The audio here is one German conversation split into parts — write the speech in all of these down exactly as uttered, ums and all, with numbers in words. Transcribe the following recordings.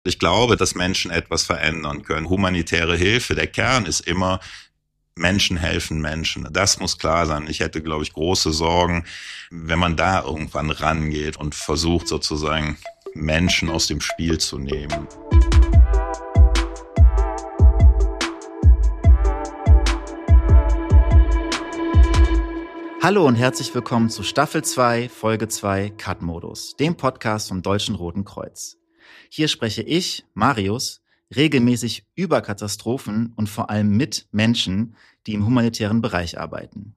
Ich glaube, dass Menschen etwas verändern können. Humanitäre Hilfe, der Kern ist immer, Menschen helfen Menschen. Das muss klar sein. Ich hätte, glaube ich, große Sorgen, wenn man da irgendwann rangeht und versucht, sozusagen Menschen aus dem Spiel zu nehmen. Hallo und herzlich willkommen zu Staffel zwei, Folge zwei, Cut-Modus, dem Podcast vom Deutschen Roten Kreuz. Hier spreche ich, Marius, regelmäßig über Katastrophen und vor allem mit Menschen, die im humanitären Bereich arbeiten.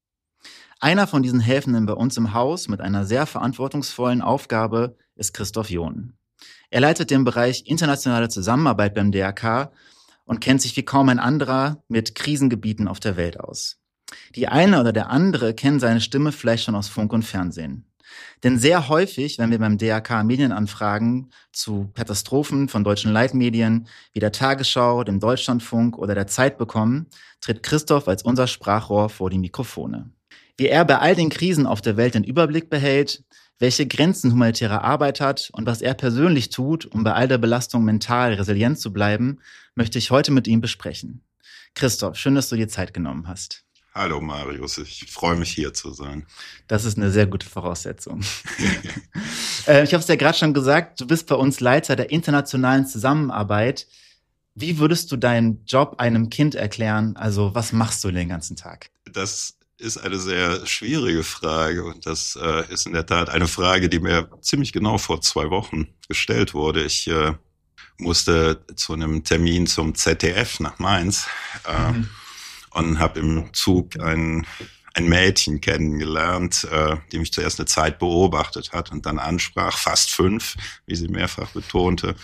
Einer von diesen Helfenden bei uns im Haus mit einer sehr verantwortungsvollen Aufgabe ist Christoph John. Er leitet den Bereich internationale Zusammenarbeit beim D R K und kennt sich wie kaum ein anderer mit Krisengebieten auf der Welt aus. Die eine oder der andere kennen seine Stimme vielleicht schon aus Funk und Fernsehen. Denn sehr häufig, wenn wir beim D R K Medienanfragen zu Katastrophen von deutschen Leitmedien wie der Tagesschau, dem Deutschlandfunk oder der Zeit bekommen, tritt Christoph als unser Sprachrohr vor die Mikrofone. Wie er bei all den Krisen auf der Welt den Überblick behält, welche Grenzen humanitäre Arbeit hat und was er persönlich tut, um bei all der Belastung mental resilient zu bleiben, möchte ich heute mit ihm besprechen. Christoph, schön, dass du dir Zeit genommen hast. Hallo Marius, ich freue mich hier zu sein. Das ist eine sehr gute Voraussetzung. äh, ich habe es ja gerade schon gesagt, du bist bei uns Leiter der internationalen Zusammenarbeit. Wie würdest du deinen Job einem Kind erklären? Also was machst du den ganzen Tag? Das ist eine sehr schwierige Frage und das äh, ist in der Tat eine Frage, die mir ziemlich genau vor zwei Wochen gestellt wurde. Ich äh, musste zu einem Termin zum Z D F nach Mainz. Äh, mhm. Und habe im Zug ein, ein Mädchen kennengelernt, äh, die mich zuerst eine Zeit beobachtet hat und dann ansprach, fast fünf, wie sie mehrfach betonte.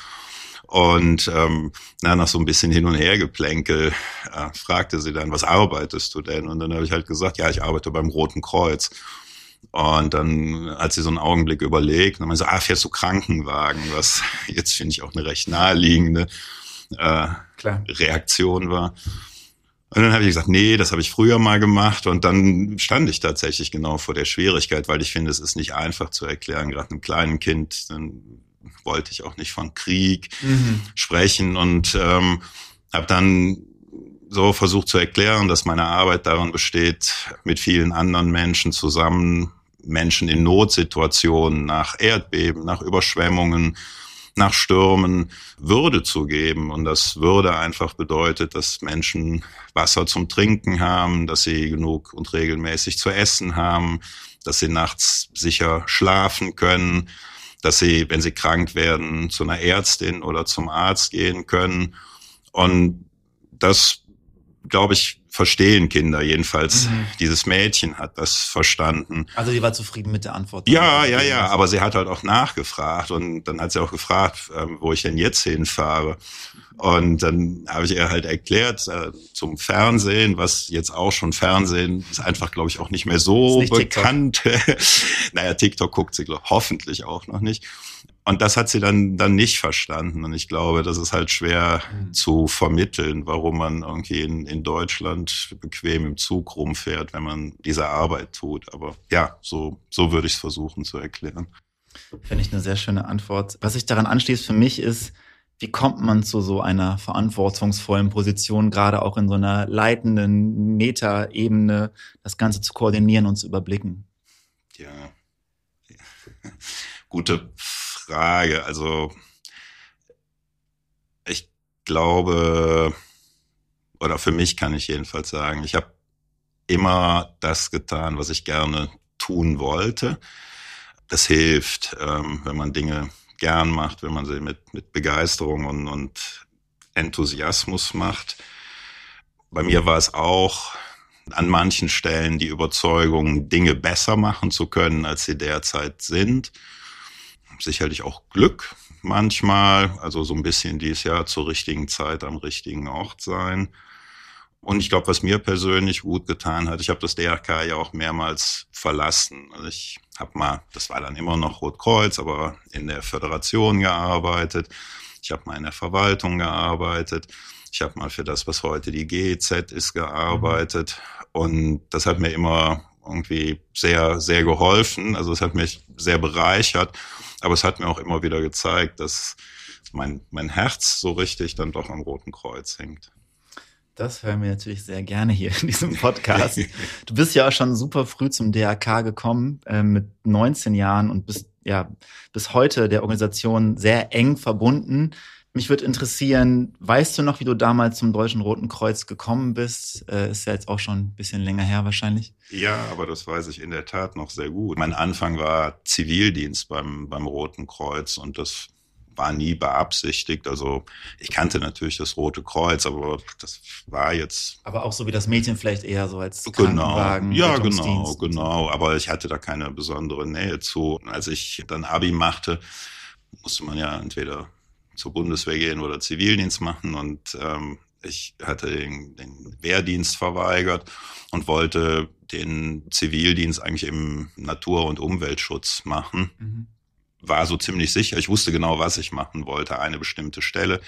Und ähm, na, nach so ein bisschen Hin- und Hergeplänkel äh, fragte sie dann, was arbeitest du denn? Und dann habe ich halt gesagt, ja, ich arbeite beim Roten Kreuz. Und dann hat sie so einen Augenblick überlegt und dann meinte sie, ah, fährst du Krankenwagen? Was jetzt, finde ich, auch eine recht naheliegende äh, Klar. Reaktion war. Und dann habe ich gesagt, nee, das habe ich früher mal gemacht. Und dann stand ich tatsächlich genau vor der Schwierigkeit, weil ich finde, es ist nicht einfach zu erklären, gerade einem kleinen Kind. Dann wollte ich auch nicht von Krieg mhm. sprechen und ähm, habe dann so versucht zu erklären, dass meine Arbeit darin besteht, mit vielen anderen Menschen zusammen, Menschen in Notsituationen, nach Erdbeben, nach Überschwemmungen, nach Stürmen Würde zu geben. Und das Würde einfach bedeutet, dass Menschen Wasser zum Trinken haben, dass sie genug und regelmäßig zu essen haben, dass sie nachts sicher schlafen können, dass sie, wenn sie krank werden, zu einer Ärztin oder zum Arzt gehen können. Und das, glaube ich, verstehen Kinder. Jedenfalls mhm. dieses Mädchen hat das verstanden. Also die war zufrieden mit der Antwort? Ja, ja, ja. Aber sie hat halt auch nachgefragt und dann hat sie auch gefragt, wo ich denn jetzt hinfahre. Und dann habe ich ihr halt erklärt, äh, zum Fernsehen, was jetzt auch schon Fernsehen ist einfach, glaube ich, auch nicht mehr so nicht bekannt. Naja, TikTok guckt sie glaub, hoffentlich auch noch nicht. Und das hat sie dann dann nicht verstanden. Und ich glaube, das ist halt schwer mhm. zu vermitteln, warum man irgendwie in, in Deutschland bequem im Zug rumfährt, wenn man diese Arbeit tut. Aber ja, so, so würde ich es versuchen zu erklären. Finde ich eine sehr schöne Antwort. Was sich daran anschließt für mich ist, wie kommt man zu so einer verantwortungsvollen Position, gerade auch in so einer leitenden Metaebene, das Ganze zu koordinieren und zu überblicken? Ja, gute Frage. Also ich glaube, oder für mich kann ich jedenfalls sagen, ich habe immer das getan, was ich gerne tun wollte. Das hilft, ähm, wenn man Dinge gern macht, wenn man sie mit, mit Begeisterung und, und Enthusiasmus macht. Bei mir war es auch an manchen Stellen die Überzeugung, Dinge besser machen zu können, als sie derzeit sind. Sicherlich auch Glück manchmal, also so ein bisschen dieses Jahr zur richtigen Zeit am richtigen Ort sein. Und ich glaube, was mir persönlich gut getan hat, ich habe das D R K ja auch mehrmals verlassen. Also ich habe mal, das war dann immer noch Rotkreuz, aber in der Föderation gearbeitet. Ich habe mal in der Verwaltung gearbeitet. Ich habe mal für das, was heute die G E Z ist, gearbeitet. Und das hat mir immer irgendwie sehr, sehr geholfen. Also es hat mich sehr bereichert. Aber es hat mir auch immer wieder gezeigt, dass mein, mein Herz so richtig dann doch am Roten Kreuz hängt. Das hören wir natürlich sehr gerne hier in diesem Podcast. Du bist ja auch schon super früh zum D R K gekommen, äh, mit neunzehn Jahren und bist ja bis heute der Organisation sehr eng verbunden. Mich würde interessieren, weißt du noch, wie du damals zum Deutschen Roten Kreuz gekommen bist? Äh, ist ja jetzt auch schon ein bisschen länger her wahrscheinlich. Ja, aber das weiß ich in der Tat noch sehr gut. Mein Anfang war Zivildienst beim, beim Roten Kreuz und das war nie beabsichtigt. Also ich kannte natürlich das Rote Kreuz, aber das war jetzt... Aber auch so wie das Mädchen vielleicht eher so als Genau, Krankenwagen, ja, genau, genau. Aber ich hatte da keine besondere Nähe zu. Als ich dann Abi machte, musste man ja entweder zur Bundeswehr gehen oder Zivildienst machen und ähm, ich hatte den, den Wehrdienst verweigert und wollte den Zivildienst eigentlich im Natur- und Umweltschutz machen. Mhm. War so ziemlich sicher. Ich wusste genau, was ich machen wollte, eine bestimmte Stelle,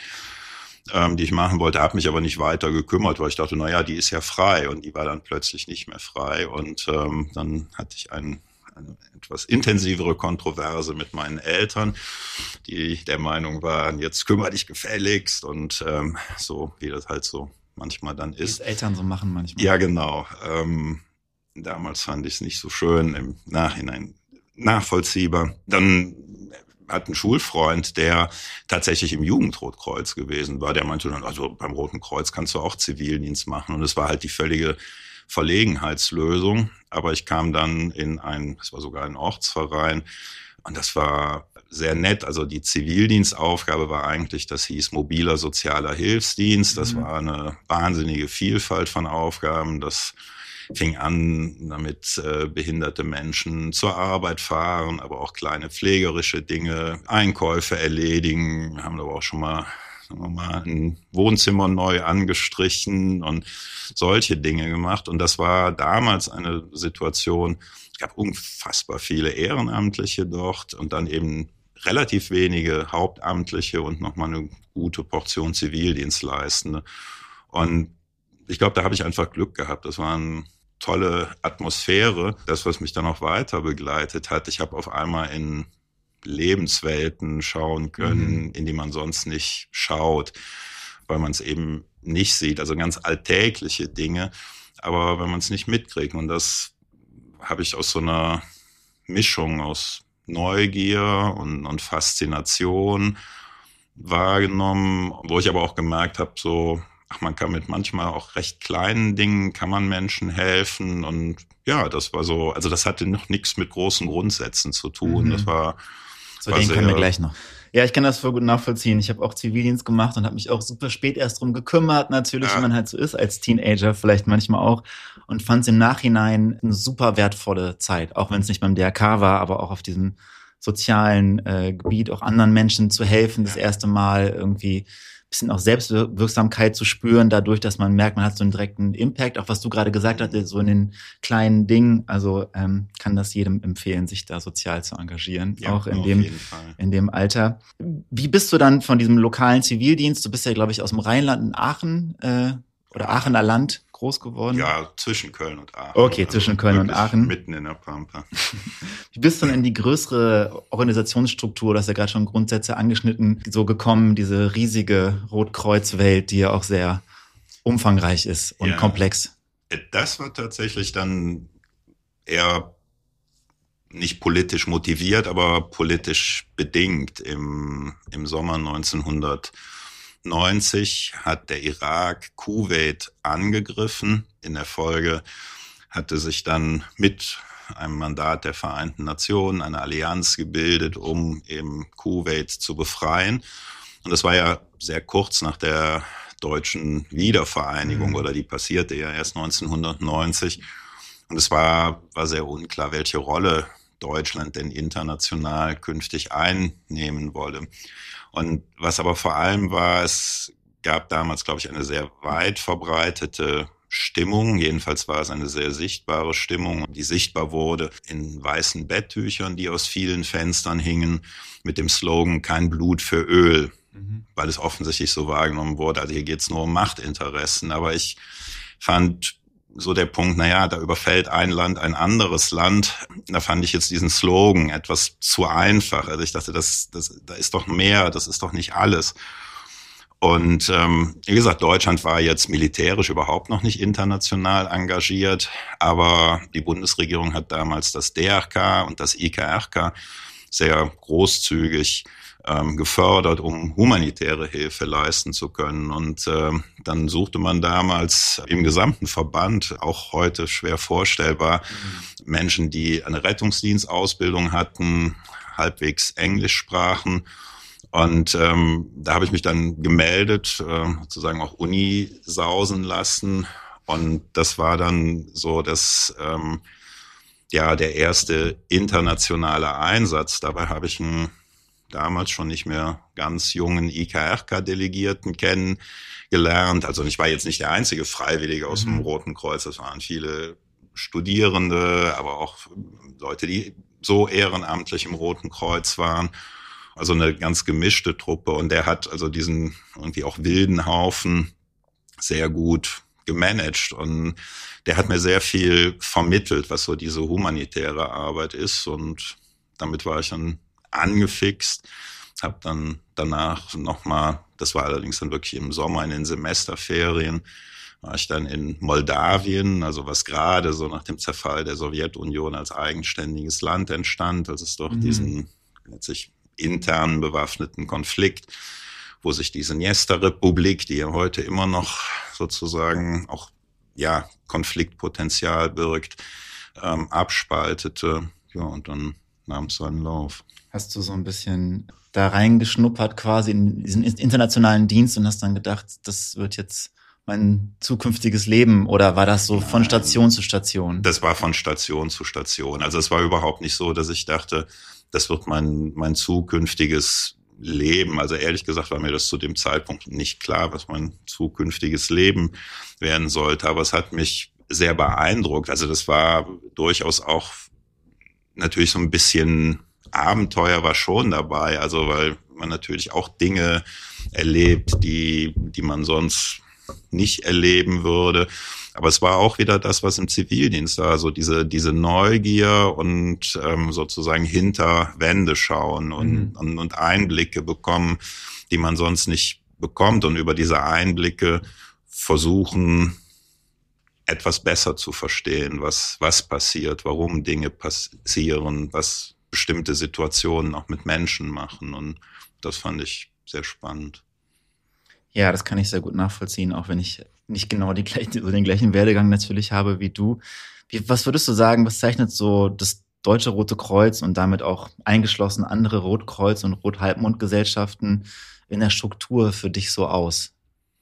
ähm, die ich machen wollte, habe mich aber nicht weiter gekümmert, weil ich dachte, na ja, die ist ja frei und die war dann plötzlich nicht mehr frei und ähm, dann hatte ich einen eine etwas intensivere Kontroverse mit meinen Eltern, die der Meinung waren, jetzt kümmere dich gefälligst und ähm, so, wie das halt so manchmal dann ist. Wie es Eltern so machen manchmal. Ja, genau. Ähm, damals fand ich es nicht so schön, im Nachhinein nachvollziehbar. Dann hat ein Schulfreund, der tatsächlich im Jugendrotkreuz gewesen war, der meinte dann, also beim Roten Kreuz kannst du auch Zivildienst machen und es war halt die völlige Verlegenheitslösung, aber ich kam dann in ein, das war sogar ein Ortsverein und das war sehr nett. Also die Zivildienstaufgabe war eigentlich, das hieß mobiler sozialer Hilfsdienst. Das mhm. war eine wahnsinnige Vielfalt von Aufgaben. Das fing an, damit äh, behinderte Menschen zur Arbeit fahren, aber auch kleine pflegerische Dinge, Einkäufe erledigen. Wir haben aber auch schon mal sagen wir mal, ein Wohnzimmer neu angestrichen und solche Dinge gemacht. Und das war damals eine Situation, es gab unfassbar viele Ehrenamtliche dort und dann eben relativ wenige Hauptamtliche und nochmal eine gute Portion Zivildienstleistende. Und ich glaube, da habe ich einfach Glück gehabt. Das war eine tolle Atmosphäre. Das, was mich dann auch weiter begleitet hat. Ich habe auf einmal in Lebenswelten schauen können, mhm. in die man sonst nicht schaut, weil man es eben nicht sieht. Also ganz alltägliche Dinge, aber wenn man es nicht mitkriegt. Und das habe ich aus so einer Mischung aus Neugier und, und Faszination wahrgenommen, wo ich aber auch gemerkt habe, so, ach, man kann mit manchmal auch recht kleinen Dingen, kann man Menschen helfen. Und ja, das war so, also das hatte noch nichts mit großen Grundsätzen zu tun. Mhm. Das war Zu denen kommen wir gleich noch. Ja, ich kann das voll gut nachvollziehen. Ich habe auch Zivildienst gemacht und habe mich auch super spät erst drum gekümmert, natürlich, ja. wie man halt so ist, als Teenager vielleicht manchmal auch. Und fand es im Nachhinein eine super wertvolle Zeit, auch wenn es nicht beim D R K war, aber auch auf diesem sozialen äh, Gebiet, auch anderen Menschen zu helfen, das erste Mal irgendwie bisschen auch Selbstwirksamkeit zu spüren, dadurch, dass man merkt, man hat so einen direkten Impact, auch was du gerade gesagt hast, so in den kleinen Dingen. Also ähm, kann das jedem empfehlen, sich da sozial zu engagieren, ja, auch in dem in dem Alter. Wie bist du dann von diesem lokalen Zivildienst? Du bist ja, glaube ich, aus dem Rheinland in Aachen äh, oder Aachener Land groß geworden. Ja, zwischen Köln und Aachen. Okay, zwischen also Köln und Aachen. Mitten in der Pampa. Wie bist du denn in die größere Organisationsstruktur, du hast ja gerade schon Grundsätze angeschnitten, so gekommen, diese riesige Rotkreuz-Welt, die ja auch sehr umfangreich ist und ja, komplex? Das war tatsächlich dann eher nicht politisch motiviert, aber politisch bedingt. Im, im Sommer neunzehnhundertneunzig hat der Irak Kuwait angegriffen. In der Folge hatte sich dann mit einem Mandat der Vereinten Nationen eine Allianz gebildet, um eben Kuwait zu befreien. Und das war ja sehr kurz nach der deutschen Wiedervereinigung, mhm. oder die passierte ja erst neunzehnhundertneunzig. Und es war, war sehr unklar, welche Rolle Deutschland denn international künftig einnehmen wolle. Und was aber vor allem war, es gab damals, glaube ich, eine sehr weit verbreitete Stimmung. Jedenfalls war es eine sehr sichtbare Stimmung, die sichtbar wurde in weißen Betttüchern, die aus vielen Fenstern hingen, mit dem Slogan "Kein Blut für Öl", mhm. weil es offensichtlich so wahrgenommen wurde. Also hier geht es nur um Machtinteressen. Aber ich fand so der Punkt, naja, da überfällt ein Land ein anderes Land. Da fand ich jetzt diesen Slogan etwas zu einfach. Also ich dachte, das, das, da ist doch mehr, das ist doch nicht alles. Und ähm, wie gesagt, Deutschland war jetzt militärisch überhaupt noch nicht international engagiert, aber die Bundesregierung hat damals das D R K und das I K R K sehr großzügig ähm, gefördert, um humanitäre Hilfe leisten zu können. Und äh, dann suchte man damals im gesamten Verband, auch heute schwer vorstellbar, mhm. Menschen, die eine Rettungsdienstausbildung hatten, halbwegs Englisch sprachen. Und ähm, da habe ich mich dann gemeldet, äh, sozusagen auch Uni sausen lassen. Und das war dann so das, ähm, ja, der erste internationale Einsatz. Dabei habe ich einen damals schon nicht mehr ganz jungen I K R K-Delegierten kennengelernt. Also ich war jetzt nicht der einzige Freiwillige aus dem Roten Kreuz. Das waren viele Studierende, aber auch Leute, die so ehrenamtlich im Roten Kreuz waren. Also eine ganz gemischte Truppe. Und der hat also diesen irgendwie auch wilden Haufen sehr gut gemanagt. Und der hat mir sehr viel vermittelt, was so diese humanitäre Arbeit ist. Und damit war ich dann angefixt. Habe dann danach nochmal, das war allerdings dann wirklich im Sommer in den Semesterferien, war ich dann in Moldawien, also was gerade so nach dem Zerfall der Sowjetunion als eigenständiges Land entstand, als es doch mhm. diesen letztlich internen bewaffneten Konflikt, wo sich diese Dniester-Republik, die ja heute immer noch sozusagen auch ja Konfliktpotenzial birgt, ähm, abspaltete. Ja, und dann nahm es seinen Lauf. Hast du so ein bisschen da reingeschnuppert quasi in diesen internationalen Dienst und hast dann gedacht, das wird jetzt mein zukünftiges Leben, oder war das so von Nein, Station zu Station? Das war von Station zu Station. Also es war überhaupt nicht so, dass ich dachte, das wird mein, mein zukünftiges Leben. Also ehrlich gesagt war mir das zu dem Zeitpunkt nicht klar, was mein zukünftiges Leben werden sollte. Aber es hat mich sehr beeindruckt. Also das war durchaus auch natürlich so ein bisschen Abenteuer war schon dabei. Also weil man natürlich auch Dinge erlebt, die, die man sonst nicht erleben würde. Aber es war auch wieder das, was im Zivildienst war, also diese diese Neugier und ähm, sozusagen hinter Wände schauen und, mhm. und und Einblicke bekommen, die man sonst nicht bekommt, und über diese Einblicke versuchen, etwas besser zu verstehen, was was passiert, warum Dinge passieren, was bestimmte Situationen auch mit Menschen machen, und das fand ich sehr spannend. Ja, das kann ich sehr gut nachvollziehen, auch wenn ich nicht genau die gleichen, so den gleichen Werdegang natürlich habe wie du. Wie, was würdest du sagen, was zeichnet so das Deutsche Rote Kreuz und damit auch eingeschlossen andere Rotkreuz- und Rot-Halbmond-Gesellschaften in der Struktur für dich so aus?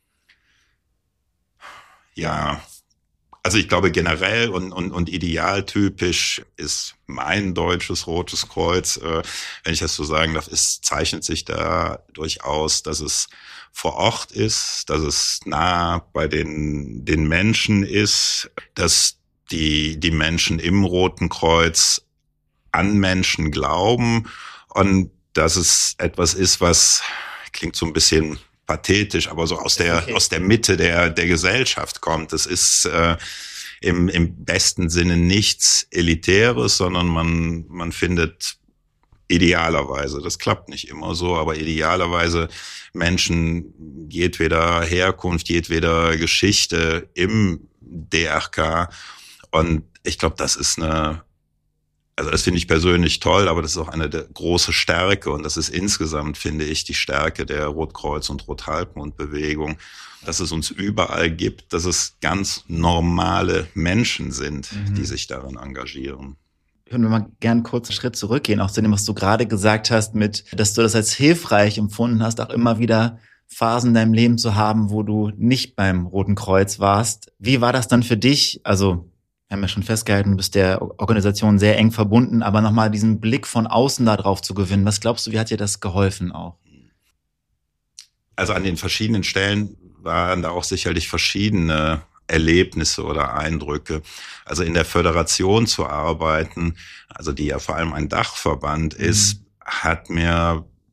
Ja, also ich glaube generell und, und, und idealtypisch ist mein Deutsches Rotes Kreuz, äh, wenn ich das so sagen darf, es zeichnet sich da durchaus, dass es vor Ort ist, dass es nah bei den, den Menschen ist, dass die, die Menschen im Roten Kreuz an Menschen glauben, und dass es etwas ist, was klingt so ein bisschen pathetisch, aber so aus der, okay. aus der Mitte der, der Gesellschaft kommt. Es ist, äh, im, im besten Sinne nichts Elitäres, sondern man, man findet idealerweise, das klappt nicht immer so, aber idealerweise Menschen jedweder Herkunft, jedweder Geschichte im D R K. Und ich glaube, das ist eine, also das finde ich persönlich toll, aber das ist auch eine der große Stärke, und das ist insgesamt, finde ich, die Stärke der Rotkreuz- und Rot-Halbmond-Bewegung, dass es uns überall gibt, dass es ganz normale Menschen sind, mhm. die sich darin engagieren. Würden wir mal gern kurz einen Schritt zurückgehen, auch zu dem, was du gerade gesagt hast, mit, dass du das als hilfreich empfunden hast, auch immer wieder Phasen in deinem Leben zu haben, wo du nicht beim Roten Kreuz warst. Wie war das dann für dich? Also, wir haben ja schon festgehalten, du bist der Organisation sehr eng verbunden, aber nochmal diesen Blick von außen da drauf zu gewinnen. Was glaubst du, wie hat dir das geholfen auch? Also an den verschiedenen Stellen waren da auch sicherlich verschiedene Erlebnisse oder Eindrücke. Also in der Föderation zu arbeiten, also die ja vor allem ein Dachverband ist, mhm. hat mir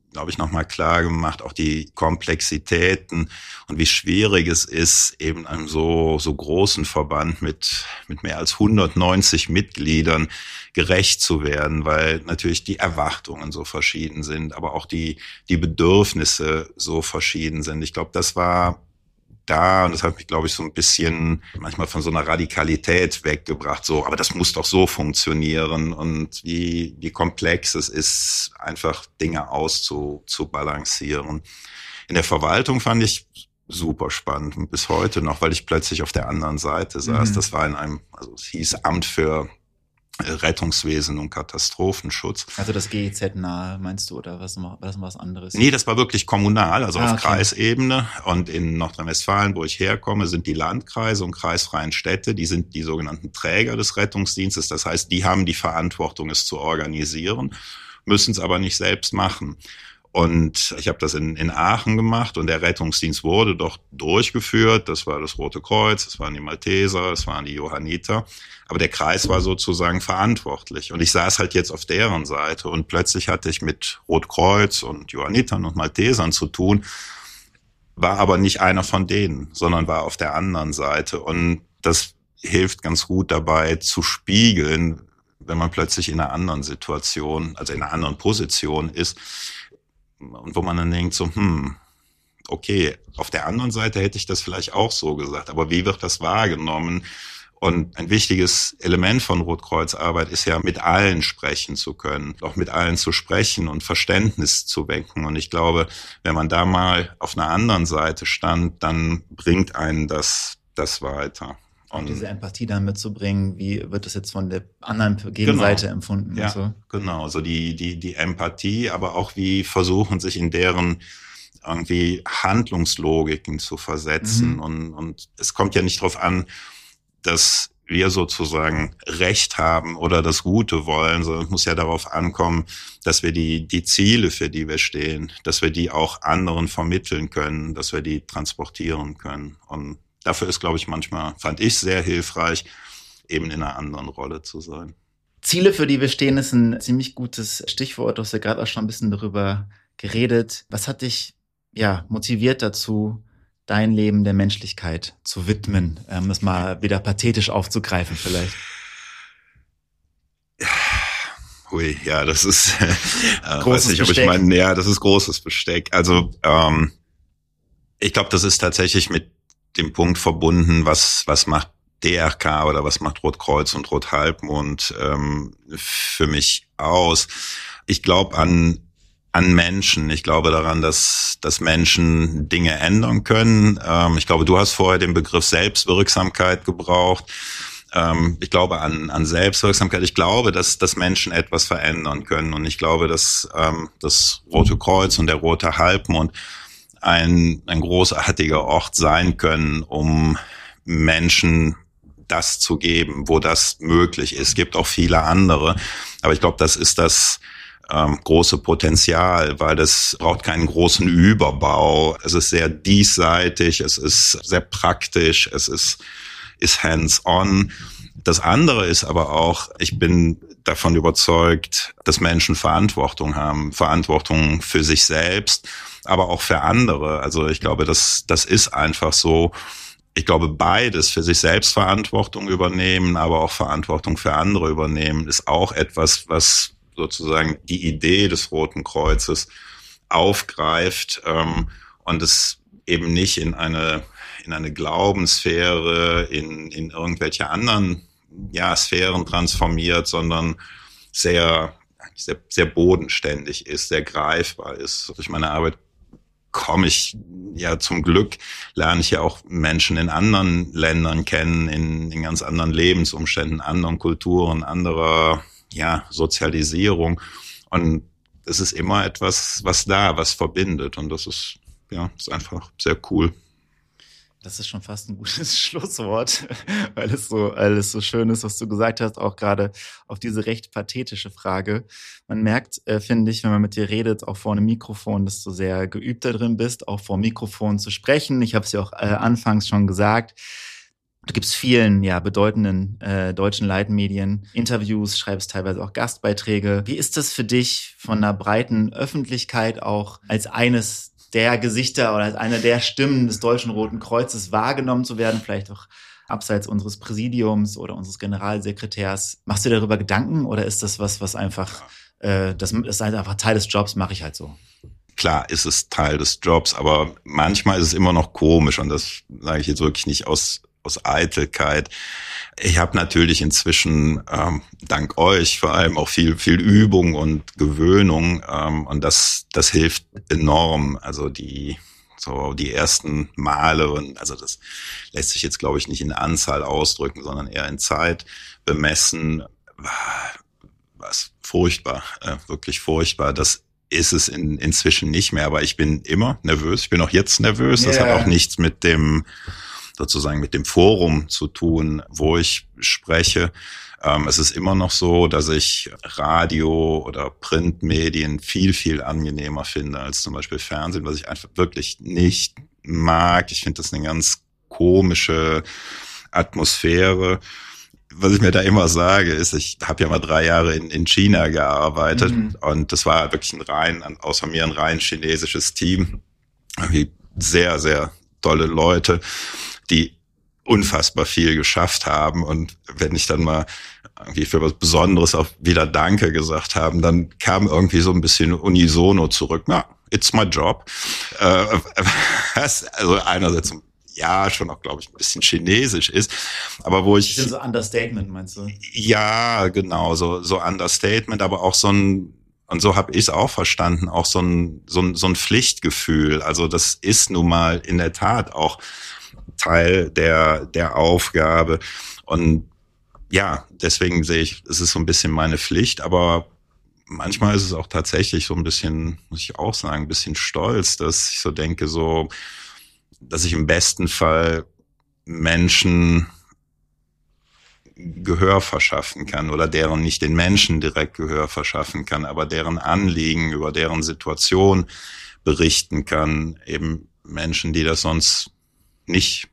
glaube ich, nochmal klar gemacht, auch die Komplexitäten und wie schwierig es ist, eben einem so, so großen Verband mit, mit mehr als hundertneunzig Mitgliedern gerecht zu werden, weil natürlich die Erwartungen so verschieden sind, aber auch die, die Bedürfnisse so verschieden sind. Ich glaube, das war da, und das hat mich, glaube ich, so ein bisschen manchmal von so einer Radikalität weggebracht, so, aber das muss doch so funktionieren, und wie, wie komplex es ist, einfach Dinge auszubalancieren. In der Verwaltung fand ich super spannend und bis heute noch, weil ich plötzlich auf der anderen Seite saß. Mhm. Das war in einem, also es hieß Amt für Rettungswesen und Katastrophenschutz. Also das G E Z-nahe, meinst du, oder was, was, was anderes? Nee, das war wirklich kommunal, also ah, auf okay. Kreisebene. Und in Nordrhein-Westfalen, wo ich herkomme, sind die Landkreise und kreisfreien Städte, die sind die sogenannten Träger des Rettungsdienstes. Das heißt, die haben die Verantwortung, es zu organisieren, müssen es aber nicht selbst machen. Und ich habe das in, in Aachen gemacht, und der Rettungsdienst wurde dort durchgeführt. Das war das Rote Kreuz, das waren die Malteser, das waren die Johanniter. Aber der Kreis war sozusagen verantwortlich. Und ich saß halt jetzt auf deren Seite, und plötzlich hatte ich mit Rotkreuz und Johannitern und Maltesern zu tun, war aber nicht einer von denen, sondern war auf der anderen Seite. Und das hilft ganz gut dabei zu spiegeln, wenn man plötzlich in einer anderen Situation, also in einer anderen Position ist, und wo man dann denkt so, hm, okay, auf der anderen Seite hätte ich das vielleicht auch so gesagt, aber wie wird das wahrgenommen? Und ein wichtiges Element von Rotkreuzarbeit ist ja, mit allen sprechen zu können, auch mit allen zu sprechen und Verständnis zu wecken. Und ich glaube, wenn man da mal auf einer anderen Seite stand, dann bringt einen das, das weiter. Und diese Empathie dann mitzubringen, wie wird das jetzt von der anderen Gegenseite genau. empfunden? Ja, so? Genau, so die, die, die Empathie, aber auch wie versuchen, sich in deren irgendwie Handlungslogiken zu versetzen. Mhm. Und, und es kommt ja nicht darauf an, dass wir sozusagen Recht haben oder das Gute wollen, sondern es muss ja darauf ankommen, dass wir die, die Ziele, für die wir stehen, dass wir die auch anderen vermitteln können, dass wir die transportieren können. Und dafür ist, glaube ich, manchmal, fand ich sehr hilfreich, eben in einer anderen Rolle zu sein. Ziele, für die wir stehen, ist ein ziemlich gutes Stichwort. Du hast ja gerade auch schon ein bisschen darüber geredet. Was hat dich ja motiviert dazu, dein Leben der Menschlichkeit zu widmen? Um das mal wieder pathetisch aufzugreifen vielleicht. Hui, ja, das ist, äh, weiß nicht, ob ich meine, ja, das ist großes Besteck. Also, ähm, ich glaube, das ist tatsächlich mit dem Punkt verbunden, was was macht D R K oder was macht Rotkreuz und Rothalbmond ähm, für mich aus. Ich glaube an an Menschen. Ich glaube daran, dass dass Menschen Dinge ändern können. Ähm, ich glaube, du hast vorher den Begriff Selbstwirksamkeit gebraucht. Ähm, ich glaube an an Selbstwirksamkeit. Ich glaube, dass dass Menschen etwas verändern können, und ich glaube, dass ähm, das Rote Kreuz und der Rote Halbmond ein, ein großartiger Ort sein können, um Menschen das zu geben, wo das möglich ist. Es gibt auch viele andere, aber ich glaube, das ist das ähm, große Potenzial, weil das braucht keinen großen Überbau. Es ist sehr diesseitig, es ist sehr praktisch, es ist, ist hands-on. Das andere ist aber auch, ich bin davon überzeugt, dass Menschen Verantwortung haben, Verantwortung für sich selbst, aber auch für andere. Also ich glaube, das, das ist einfach so. Ich glaube, beides, für sich selbst Verantwortung übernehmen, aber auch Verantwortung für andere übernehmen, ist auch etwas, was sozusagen die Idee des Roten Kreuzes aufgreift ähm, und es eben nicht in eine in eine Glaubenssphäre, in in irgendwelche anderen ja Sphären transformiert, sondern sehr sehr sehr bodenständig ist, sehr greifbar ist. Durch meine Arbeit komme ich ja zum Glück, lerne ich ja auch Menschen in anderen Ländern kennen, in, in ganz anderen Lebensumständen, anderen Kulturen, anderer ja Sozialisierung. Und es ist immer etwas, was da, was verbindet. Und das ist ja ist einfach sehr cool. Das ist schon fast ein gutes Schlusswort, weil es so, weil es so schön ist, was du gesagt hast, auch gerade auf diese recht pathetische Frage. Man merkt, äh, finde ich, wenn man mit dir redet, auch vor einem Mikrofon, dass du sehr geübt da drin bist, auch vor dem Mikrofon zu sprechen. Ich habe es ja auch äh, anfangs schon gesagt. Du gibst vielen, ja, bedeutenden äh, deutschen Leitmedien Interviews, schreibst teilweise auch Gastbeiträge. Wie ist das für dich, von einer breiten Öffentlichkeit auch als eines der Gesichter oder als einer der Stimmen des Deutschen Roten Kreuzes wahrgenommen zu werden, vielleicht auch abseits unseres Präsidiums oder unseres Generalsekretärs? Machst du dir darüber Gedanken oder ist das was, was einfach, äh, das ist einfach Teil des Jobs, mache ich halt so? Klar ist es Teil des Jobs, aber manchmal ist es immer noch komisch und das sage ich jetzt wirklich nicht aus aus Eitelkeit. Ich habe natürlich inzwischen ähm, dank euch vor allem auch viel viel Übung und Gewöhnung ähm, und das das hilft enorm. Also die so die ersten Male und also das lässt sich jetzt glaube ich nicht in Anzahl ausdrücken, sondern eher in Zeit bemessen. Was furchtbar, äh, wirklich furchtbar. Das ist es in, inzwischen nicht mehr, aber ich bin immer nervös. Ich bin auch jetzt nervös. Das yeah. hat auch nichts mit dem sozusagen mit dem Forum zu tun, wo ich spreche. Ähm, es ist immer noch so, dass ich Radio oder Printmedien viel, viel angenehmer finde als zum Beispiel Fernsehen, was ich einfach wirklich nicht mag. Ich finde das eine ganz komische Atmosphäre. Was ich mir da immer sage, ist, ich habe ja mal drei Jahre in, in China gearbeitet mhm. und das war wirklich ein rein, außer mir ein rein chinesisches Team. Irgendwie sehr, sehr tolle Leute, die unfassbar viel geschafft haben. Und wenn ich dann mal irgendwie für was Besonderes auch wieder Danke gesagt haben, dann kam irgendwie so ein bisschen unisono zurück. Na, it's my job. Äh, also einerseits ja schon auch, glaube ich, ein bisschen chinesisch ist, aber wo ich... Das ist so Understatement, meinst du? Ja, genau, so, so Understatement, aber auch so ein, und so habe ich es auch verstanden, auch so ein, so ein, so ein Pflichtgefühl. Also das ist nun mal in der Tat auch Teil der, der Aufgabe. Und ja, deswegen sehe ich, es ist so ein bisschen meine Pflicht, aber manchmal ist es auch tatsächlich so ein bisschen, muss ich auch sagen, ein bisschen stolz, dass ich so denke, so, dass ich im besten Fall Menschen Gehör verschaffen kann oder deren nicht den Menschen direkt Gehör verschaffen kann, aber deren Anliegen, über deren Situation berichten kann, eben Menschen, die das sonst nicht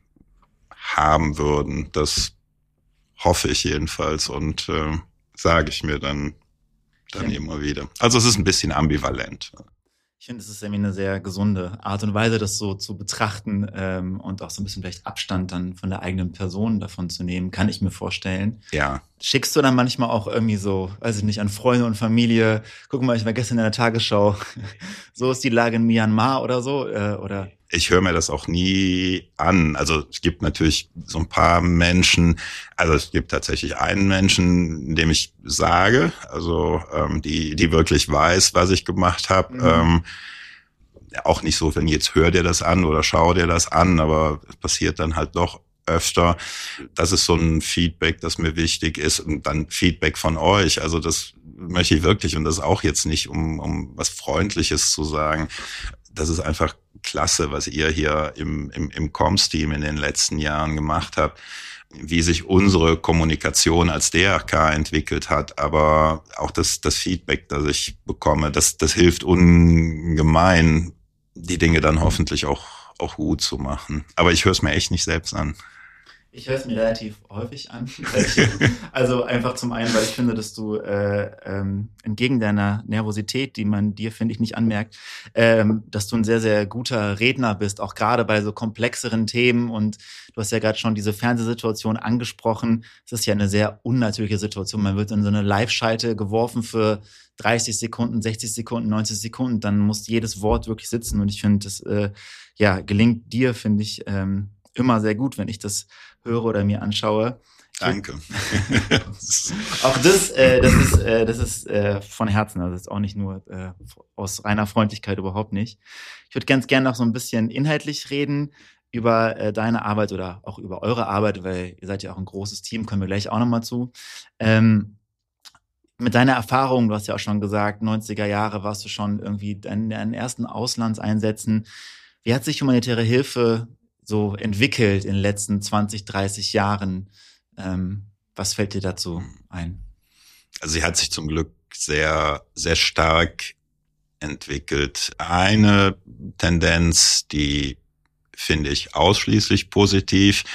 haben würden. Das hoffe ich jedenfalls und äh, sage ich mir dann, dann ja. immer wieder. Also es ist ein bisschen ambivalent. Ich finde, es ist irgendwie eine sehr gesunde Art und Weise, das so zu betrachten ähm, und auch so ein bisschen vielleicht Abstand dann von der eigenen Person davon zu nehmen, kann ich mir vorstellen. Ja. Schickst du dann manchmal auch irgendwie so, weiß ich nicht, an Freunde und Familie, guck mal, ich war gestern in der Tagesschau, so ist die Lage in Myanmar oder so, äh, oder? Ich höre mir das auch nie an. Also es gibt natürlich so ein paar Menschen, also es gibt tatsächlich einen Menschen, dem ich sage, also ähm, die die wirklich weiß, was ich gemacht habe. Mhm. Ähm, auch nicht so, wenn jetzt hör dir das an oder schau dir das an, aber es passiert dann halt doch öfter. Das ist so ein Feedback, das mir wichtig ist und dann Feedback von euch. Also das möchte ich wirklich und das auch jetzt nicht, um um was Freundliches zu sagen. Das ist einfach klasse, was ihr hier im, im, im Comms-Team in den letzten Jahren gemacht habt, wie sich unsere Kommunikation als D R K entwickelt hat, aber auch das, das Feedback, das ich bekomme, das, das hilft ungemein, die Dinge dann hoffentlich auch, auch gut zu machen. Aber ich höre es mir echt nicht selbst an. Ich höre es mir relativ häufig an. Also einfach zum einen, weil ich finde, dass du äh, ähm, entgegen deiner Nervosität, die man dir, finde ich, nicht anmerkt, ähm, dass du ein sehr, sehr guter Redner bist, auch gerade bei so komplexeren Themen. Und du hast ja gerade schon diese Fernsehsituation angesprochen. Es ist ja eine sehr unnatürliche Situation. Man wird in so eine Live-Schalte geworfen für dreißig Sekunden, sechzig Sekunden, neunzig Sekunden. Dann muss jedes Wort wirklich sitzen. Und ich finde, das äh, ja, gelingt dir, finde ich, ähm, immer sehr gut, wenn ich das höre oder mir anschaue. Danke. Auch das, äh, das ist, äh, das ist äh, von Herzen. Also das ist auch nicht nur äh, aus reiner Freundlichkeit, überhaupt nicht. Ich würde ganz gerne noch so ein bisschen inhaltlich reden über äh, deine Arbeit oder auch über eure Arbeit, weil ihr seid ja auch ein großes Team, kommen wir gleich auch nochmal zu. Ähm, mit deiner Erfahrung, du hast ja auch schon gesagt, neunziger Jahre warst du schon irgendwie in deinen ersten Auslandseinsätzen. Wie hat sich humanitäre Hilfe so entwickelt in den letzten zwanzig, dreißig Jahren? Ähm, was fällt dir dazu ein? Also sie hat sich zum Glück sehr, sehr stark entwickelt. Eine Tendenz, die finde ich ausschließlich positiv,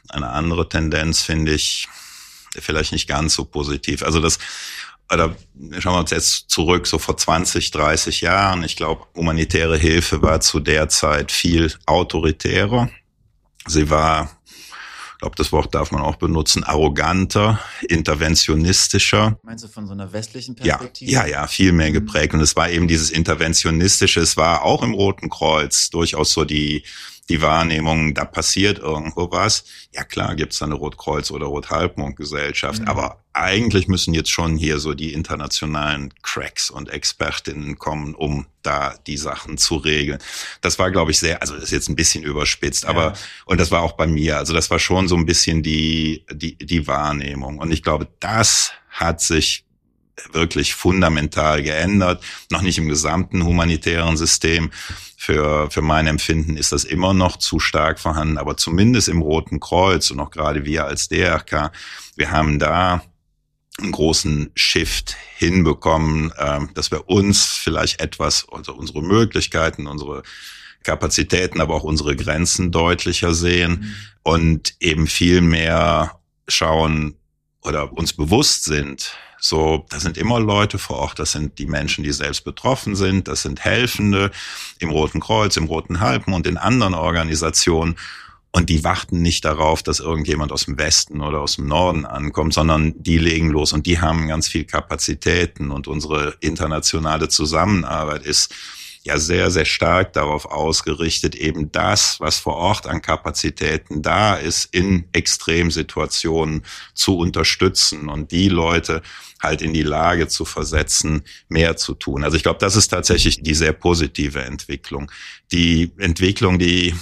Eine andere Tendenz finde ich vielleicht nicht ganz so positiv. Also das, oder schauen wir uns jetzt zurück, so vor zwanzig, dreißig Jahren. Ich glaube, humanitäre Hilfe war zu der Zeit viel autoritärer. Sie war, ich glaube, das Wort darf man auch benutzen, arroganter, interventionistischer. Meinst du von so einer westlichen Perspektive? Ja, ja, ja, viel mehr geprägt. Und es war eben dieses Interventionistische. Es war auch im Roten Kreuz durchaus so die die Wahrnehmung, da passiert irgendwo was. Ja klar, gibt's da eine Rotkreuz- oder Rothalbmond-Gesellschaft, mhm. aber eigentlich müssen jetzt schon hier so die internationalen Cracks und Expertinnen kommen, um da die Sachen zu regeln. Das war, glaube ich, sehr, also das ist jetzt ein bisschen überspitzt, ja. aber, und das war auch bei mir, also das war schon so ein bisschen die, die, die Wahrnehmung. Und ich glaube, das hat sich wirklich fundamental geändert, noch nicht im gesamten humanitären System. Für, für mein Empfinden ist das immer noch zu stark vorhanden, aber zumindest im Roten Kreuz und auch gerade wir als D R K, wir haben da einen großen Shift hinbekommen, äh, dass wir uns vielleicht etwas, also unsere Möglichkeiten, unsere Kapazitäten, aber auch unsere Grenzen deutlicher sehen mhm. und eben viel mehr schauen oder uns bewusst sind, so, da sind immer Leute vor Ort, das sind die Menschen, die selbst betroffen sind, das sind Helfende im Roten Kreuz, im Roten Halbmond, in anderen Organisationen und die warten nicht darauf, dass irgendjemand aus dem Westen oder aus dem Norden ankommt, sondern die legen los und die haben ganz viel Kapazitäten und unsere internationale Zusammenarbeit ist ja sehr, sehr stark darauf ausgerichtet, eben das, was vor Ort an Kapazitäten da ist, in Extremsituationen zu unterstützen und die Leute halt in die Lage zu versetzen, mehr zu tun. Also ich glaube, das ist tatsächlich die sehr positive Entwicklung. Die Entwicklung, die,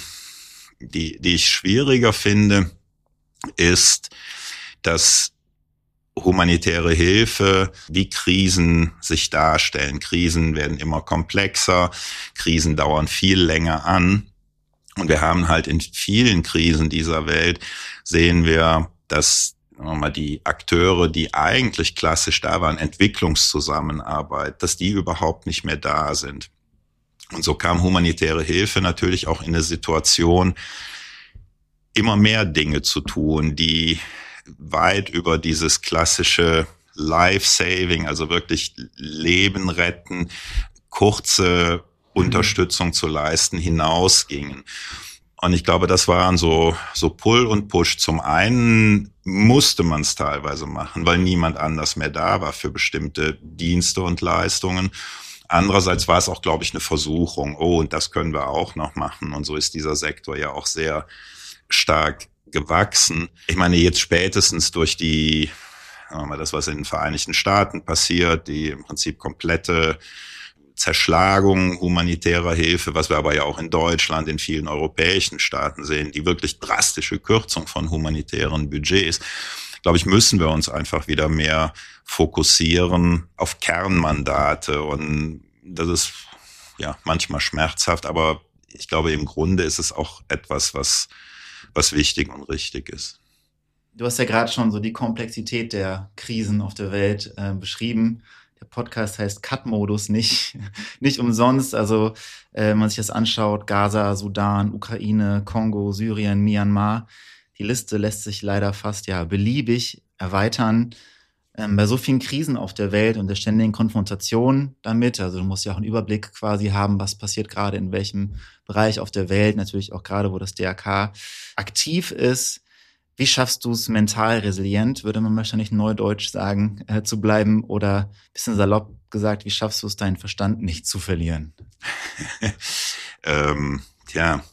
die, die ich schwieriger finde, ist, dass humanitäre Hilfe, wie Krisen sich darstellen. Krisen werden immer komplexer, Krisen dauern viel länger an. Und wir haben halt in vielen Krisen dieser Welt, sehen wir, dass sagen wir mal, die Akteure, die eigentlich klassisch da waren, Entwicklungszusammenarbeit, dass die überhaupt nicht mehr da sind. Und so kam humanitäre Hilfe natürlich auch in eine Situation, immer mehr Dinge zu tun, die weit über dieses klassische Life-Saving, also wirklich Leben retten, kurze Unterstützung zu leisten, hinausgingen. Und ich glaube, das waren so so Pull und Push. Zum einen musste man es teilweise machen, weil niemand anders mehr da war für bestimmte Dienste und Leistungen. Andererseits war es auch, glaube ich, eine Versuchung. Oh, und das können wir auch noch machen. Und so ist dieser Sektor ja auch sehr stark gewachsen. Ich meine, jetzt spätestens durch die, sagen wir mal, das, was in den Vereinigten Staaten passiert, die im Prinzip komplette Zerschlagung humanitärer Hilfe, was wir aber ja auch in Deutschland, in vielen europäischen Staaten sehen, die wirklich drastische Kürzung von humanitären Budgets, glaube ich, müssen wir uns einfach wieder mehr fokussieren auf Kernmandate. Und das ist ja manchmal schmerzhaft, aber ich glaube, im Grunde ist es auch etwas, was, was wichtig und richtig ist. Du hast ja gerade schon so die Komplexität der Krisen auf der Welt äh, beschrieben. Der Podcast heißt Cut-Modus, nicht, nicht umsonst. Also, äh, wenn man sich das anschaut, Gaza, Sudan, Ukraine, Kongo, Syrien, Myanmar, die Liste lässt sich leider fast ja beliebig erweitern. Ähm, bei so vielen Krisen auf der Welt und der ständigen Konfrontation damit, also du musst ja auch einen Überblick quasi haben, was passiert gerade in welchem Bereich auf der Welt, natürlich auch gerade, wo das D R K aktiv ist. Wie schaffst du es mental resilient, würde man wahrscheinlich neudeutsch sagen, äh, zu bleiben? Oder bisschen salopp gesagt, wie schaffst du es, deinen Verstand nicht zu verlieren? ähm, tja,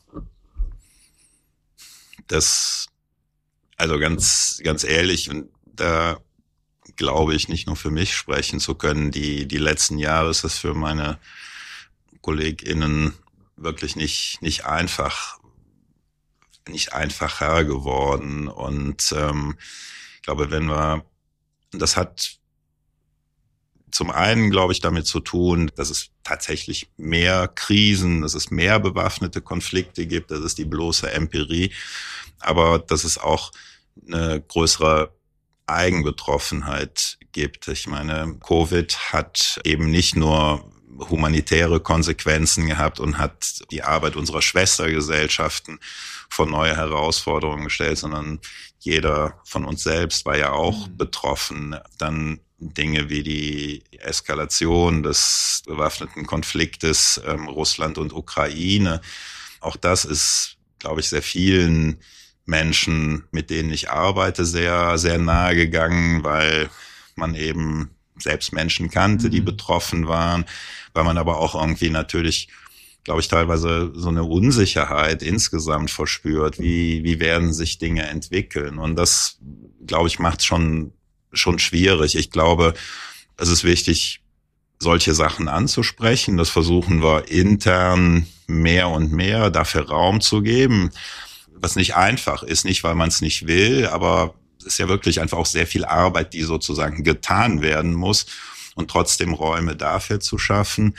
das, also ganz, ganz ehrlich, und da glaube ich, nicht nur für mich sprechen zu können. Die, die letzten Jahre ist das für meine KollegInnen wirklich nicht, nicht einfach, nicht einfacher geworden. Und ähm, ich glaube, wenn wir, das hat zum einen, glaube ich, damit zu tun, dass es tatsächlich mehr Krisen, dass es mehr bewaffnete Konflikte gibt, das ist die bloße Empirie, aber dass es auch eine größere Eigenbetroffenheit gibt. Ich meine, Covid hat eben nicht nur humanitäre Konsequenzen gehabt und hat die Arbeit unserer Schwestergesellschaften vor neue Herausforderungen gestellt, sondern jeder von uns selbst war ja auch mhm. betroffen. Dann Dinge wie die Eskalation des bewaffneten Konfliktes ähm, Russland und Ukraine. Auch das ist, glaube ich, sehr vielen Menschen, mit denen ich arbeite, sehr, sehr nahe gegangen, weil man eben selbst Menschen kannte, die mhm. betroffen waren, weil man aber auch irgendwie natürlich, glaube ich, teilweise so eine Unsicherheit insgesamt verspürt. Wie, wie werden sich Dinge entwickeln? Und das, glaube ich, macht es schon, schon schwierig. Ich glaube, es ist wichtig, solche Sachen anzusprechen. Das versuchen wir intern mehr und mehr, dafür Raum zu geben, was nicht einfach ist, nicht weil man es nicht will, aber es ist ja wirklich einfach auch sehr viel Arbeit, die sozusagen getan werden muss und trotzdem Räume dafür zu schaffen.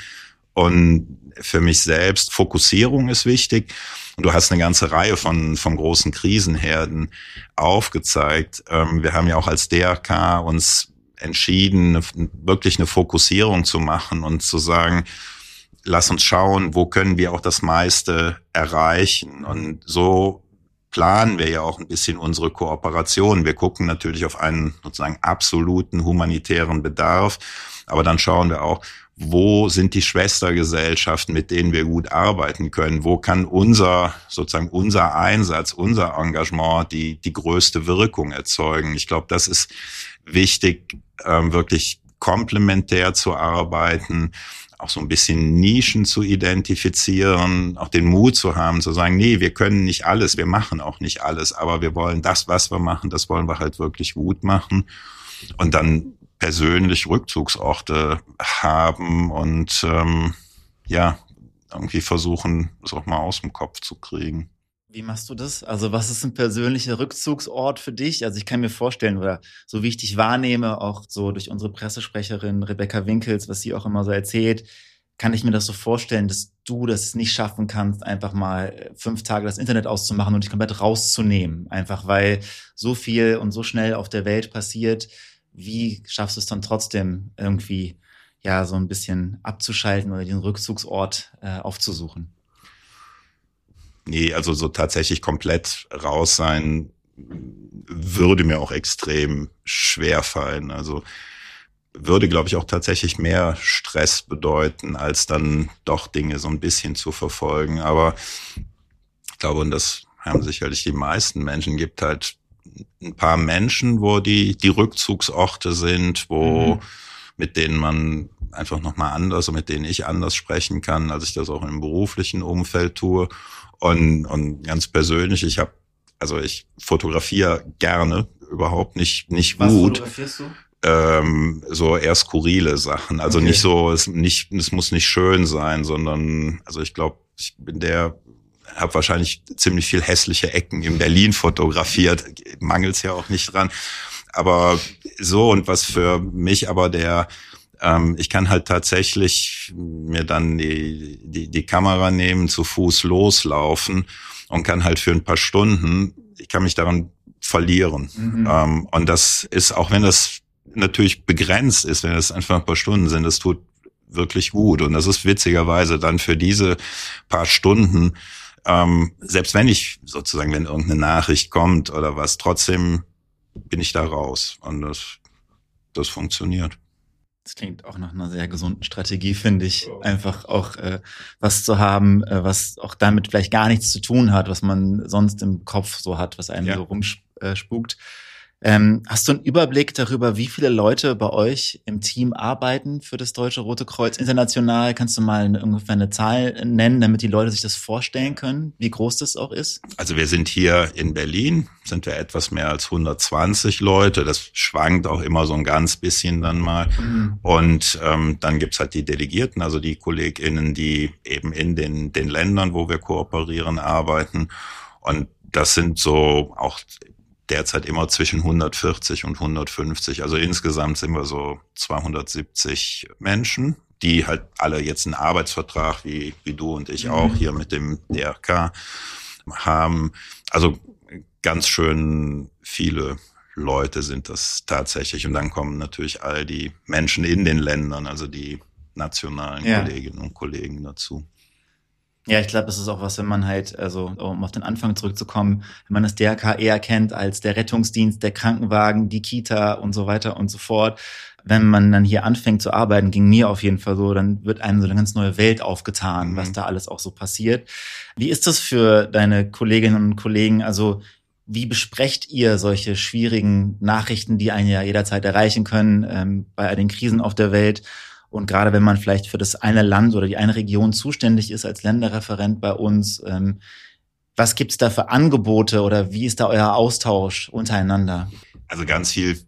Und für mich selbst, Fokussierung ist wichtig. Und du hast eine ganze Reihe von, von großen Krisenherden aufgezeigt. Wir haben ja auch als D R K uns entschieden, wirklich eine Fokussierung zu machen und zu sagen, lass uns schauen, wo können wir auch das meiste erreichen. Und so planen wir ja auch ein bisschen unsere Kooperation. Wir gucken natürlich auf einen sozusagen absoluten humanitären Bedarf, aber dann schauen wir auch, wo sind die Schwestergesellschaften, mit denen wir gut arbeiten können? Wo kann unser, sozusagen unser Einsatz, unser Engagement die, die größte Wirkung erzeugen? Ich glaube, das ist wichtig, ähm, wirklich komplementär zu arbeiten, auch so ein bisschen Nischen zu identifizieren, auch den Mut zu haben, zu sagen, nee, wir können nicht alles, wir machen auch nicht alles, aber wir wollen das, was wir machen, das wollen wir halt wirklich gut machen und dann persönlich Rückzugsorte haben und ähm, ja, irgendwie versuchen, es auch mal aus dem Kopf zu kriegen. Wie machst du das? Also was ist ein persönlicher Rückzugsort für dich? Also ich kann mir vorstellen, oder so wie ich dich wahrnehme, auch so durch unsere Pressesprecherin Rebecca Winkels, was sie auch immer so erzählt, kann ich mir das so vorstellen, dass du das nicht schaffen kannst, einfach mal fünf Tage das Internet auszumachen und dich komplett rauszunehmen. Einfach weil so viel und so schnell auf der Welt passiert. Wie schaffst du es dann trotzdem irgendwie, ja, so ein bisschen abzuschalten oder den Rückzugsort äh, aufzusuchen? Nee, also so tatsächlich komplett raus sein würde mir auch extrem schwer fallen. Also würde, glaube ich, auch tatsächlich mehr Stress bedeuten, als dann doch Dinge so ein bisschen zu verfolgen. Aber ich glaube, und das haben sicherlich die meisten Menschen, gibt halt ein paar Menschen, wo die die Rückzugsorte sind, wo mhm. mit denen man einfach nochmal anders und mit denen ich anders sprechen kann, als ich das auch im beruflichen Umfeld tue. Und, und ganz persönlich, ich habe, also ich fotografiere gerne, überhaupt nicht nicht Was gut. Was fotografierst du? Ähm, so eher skurrile Sachen. Also okay. nicht so, es nicht, es muss nicht schön sein, sondern, also ich glaube, ich bin der, habe wahrscheinlich ziemlich viel hässliche Ecken in Berlin fotografiert, mangelt's ja auch nicht dran. Aber so, und was für mich aber der Ähm, ich kann halt tatsächlich mir dann die, die, die Kamera nehmen, zu Fuß loslaufen und kann halt für ein paar Stunden, ich kann mich daran verlieren. Mhm. Ähm, und das ist, auch wenn das natürlich begrenzt ist, wenn es einfach ein paar Stunden sind, das tut wirklich gut. Und das ist witzigerweise dann für diese paar Stunden, ähm, selbst wenn ich sozusagen, wenn irgendeine Nachricht kommt oder was, trotzdem bin ich da raus. Und das, das funktioniert. Das klingt auch nach einer sehr gesunden Strategie, finde ich. Einfach auch äh, was zu haben, äh, was auch damit vielleicht gar nichts zu tun hat, was man sonst im Kopf so hat, was einem ja. so rumspukt. Ähm, hast du einen Überblick darüber, wie viele Leute bei euch im Team arbeiten für das Deutsche Rote Kreuz international? Kannst du mal eine, ungefähr eine Zahl nennen, damit die Leute sich das vorstellen können, wie groß das auch ist? Also wir sind hier in Berlin, sind wir etwas mehr als hundertzwanzig Leute. Das schwankt auch immer so ein ganz bisschen dann mal. Mhm. Und ähm, dann gibt's halt die Delegierten, also die KollegInnen, die eben in den, den Ländern, wo wir kooperieren, arbeiten. Und das sind so auch derzeit immer zwischen hundertvierzig und hundertfünfzig. Also insgesamt sind wir so zweihundertsiebzig Menschen, die halt alle jetzt einen Arbeitsvertrag, wie wie du und ich auch, hier mit dem D R K haben. Also ganz schön viele Leute sind das tatsächlich. Und dann kommen natürlich all die Menschen in den Ländern, also die nationalen ja. Kolleginnen und Kollegen dazu. Ja, ich glaube, das ist auch was, wenn man halt, also um auf den Anfang zurückzukommen, wenn man das D R K eher kennt als der Rettungsdienst, der Krankenwagen, die Kita und so weiter und so fort. Wenn man dann hier anfängt zu arbeiten, ging mir auf jeden Fall so, dann wird einem so eine ganz neue Welt aufgetan, mhm. was da alles auch so passiert. Wie ist das für deine Kolleginnen und Kollegen? Also wie besprecht ihr solche schwierigen Nachrichten, die einen ja jederzeit erreichen können, ähm, bei all den Krisen auf der Welt? Und gerade wenn man vielleicht für das eine Land oder die eine Region zuständig ist als Länderreferent bei uns, ähm, was gibt's da für Angebote oder wie ist da euer Austausch untereinander? Also ganz viel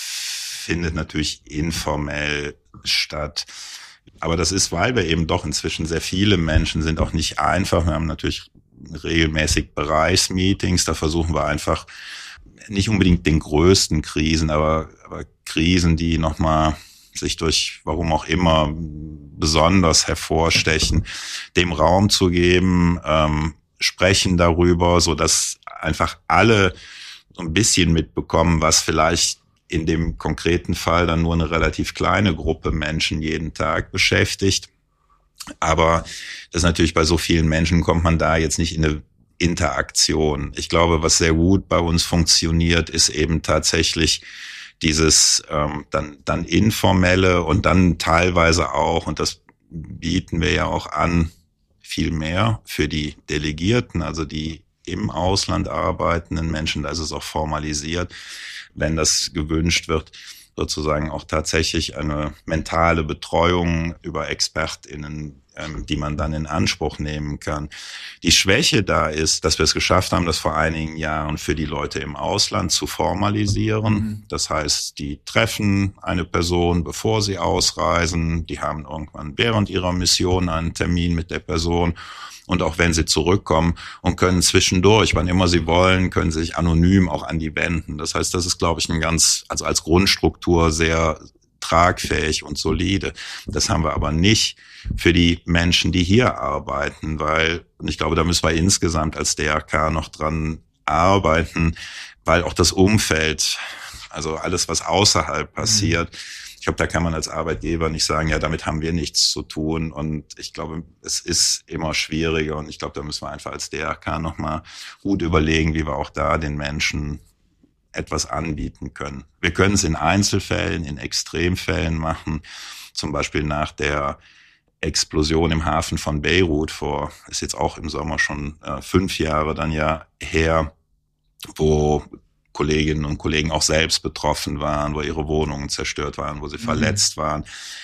findet natürlich informell statt. Aber das ist, weil wir eben doch inzwischen sehr viele Menschen sind, auch nicht einfach. Wir haben natürlich regelmäßig Bereichsmeetings, da versuchen wir einfach nicht unbedingt den größten Krisen, aber, aber Krisen, die nochmal sich durch, warum auch immer, besonders hervorstechen, dem Raum zu geben, ähm, sprechen darüber, so dass einfach alle so ein bisschen mitbekommen, was vielleicht in dem konkreten Fall dann nur eine relativ kleine Gruppe Menschen jeden Tag beschäftigt. Aber das ist natürlich bei so vielen Menschen kommt man da jetzt nicht in eine Interaktion. Ich glaube, was sehr gut bei uns funktioniert, ist eben tatsächlich dieses ähm, dann dann informelle und dann teilweise auch, und das bieten wir ja auch an, viel mehr für die Delegierten, also die im Ausland arbeitenden Menschen, da ist es auch formalisiert, wenn das gewünscht wird, sozusagen auch tatsächlich eine mentale Betreuung über ExpertInnen, ähm, die man dann in Anspruch nehmen kann. Die Schwäche da ist, dass wir es geschafft haben, das vor einigen Jahren für die Leute im Ausland zu formalisieren. Mhm. Das heißt, die treffen eine Person, bevor sie ausreisen. Die haben irgendwann während ihrer Mission einen Termin mit der Person. Und auch wenn sie zurückkommen und können zwischendurch, wann immer sie wollen, können sie sich anonym auch an die wenden. Das heißt, das ist, glaube ich, ein ganz, also als Grundstruktur sehr tragfähig und solide. Das haben wir aber nicht für die Menschen, die hier arbeiten, weil, und ich glaube, da müssen wir insgesamt als D R K noch dran arbeiten, weil auch das Umfeld, also alles, was außerhalb passiert, mhm. ich glaube, da kann man als Arbeitgeber nicht sagen, ja, damit haben wir nichts zu tun. Und ich glaube, es ist immer schwieriger. Und ich glaube, da müssen wir einfach als D R K nochmal gut überlegen, wie wir auch da den Menschen etwas anbieten können. Wir können es in Einzelfällen, in Extremfällen machen. Zum Beispiel nach der Explosion im Hafen von Beirut vor, ist jetzt auch im Sommer schon äh, fünf Jahre dann ja her, wo Kolleginnen und Kollegen auch selbst betroffen waren, wo ihre Wohnungen zerstört waren, wo sie mhm. verletzt waren.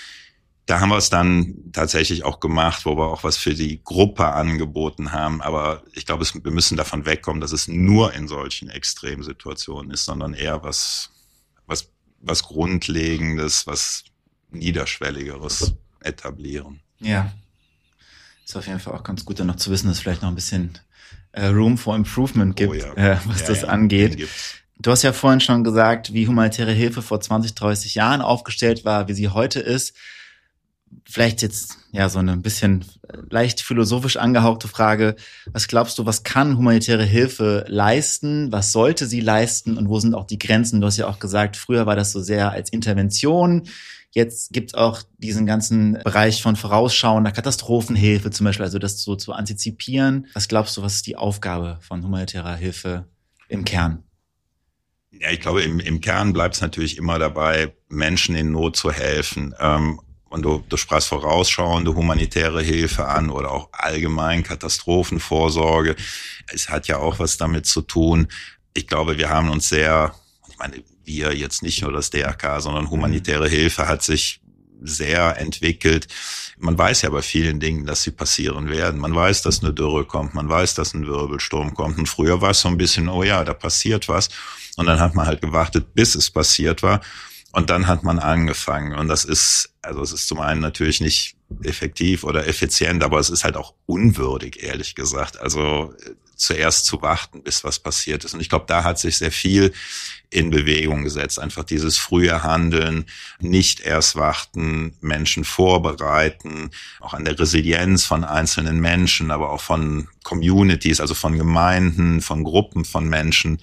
Da haben wir es dann tatsächlich auch gemacht, wo wir auch was für die Gruppe angeboten haben. Aber ich glaube, es, wir müssen davon wegkommen, dass es nur in solchen Extremsituationen ist, sondern eher was, was, was Grundlegendes, was Niederschwelligeres etablieren. Ja, ist auf jeden Fall auch ganz gut, dann noch zu wissen, dass es vielleicht noch ein bisschen äh, Room for Improvement gibt, oh ja. äh, was ja, das ja, angeht. Du hast ja vorhin schon gesagt, wie humanitäre Hilfe vor zwanzig, dreißig Jahren aufgestellt war, wie sie heute ist. Vielleicht jetzt ja so eine ein bisschen leicht philosophisch angehauchte Frage. Was glaubst du, was kann humanitäre Hilfe leisten? Was sollte sie leisten? Und wo sind auch die Grenzen? Du hast ja auch gesagt, früher war das so sehr als Intervention. Jetzt gibt es auch diesen ganzen Bereich von vorausschauender Katastrophenhilfe zum Beispiel, also das so zu antizipieren. Was glaubst du, was ist die Aufgabe von humanitärer Hilfe im Kern? Ja, ich glaube, im, im Kern bleibt es natürlich immer dabei, Menschen in Not zu helfen. Ähm, und du, du sprachst vorausschauende humanitäre Hilfe an oder auch allgemein Katastrophenvorsorge. Es hat ja auch was damit zu tun. Ich glaube, wir haben uns sehr, ich meine, wir jetzt nicht nur das D R K, sondern humanitäre Hilfe hat sich sehr entwickelt. Man weiß ja bei vielen Dingen, dass sie passieren werden. Man weiß, dass eine Dürre kommt. Man weiß, dass ein Wirbelsturm kommt. Und früher war es so ein bisschen, oh ja, da passiert was. Und dann hat man halt gewartet, bis es passiert war. Und dann hat man angefangen. Und das ist, also es ist zum einen natürlich nicht effektiv oder effizient, aber es ist halt auch unwürdig, ehrlich gesagt. Also zuerst zu warten, bis was passiert ist. Und ich glaube, da hat sich sehr viel in Bewegung gesetzt. Einfach dieses frühe Handeln, nicht erst warten, Menschen vorbereiten, auch an der Resilienz von einzelnen Menschen, aber auch von Communities, also von Gemeinden, von Gruppen von Menschen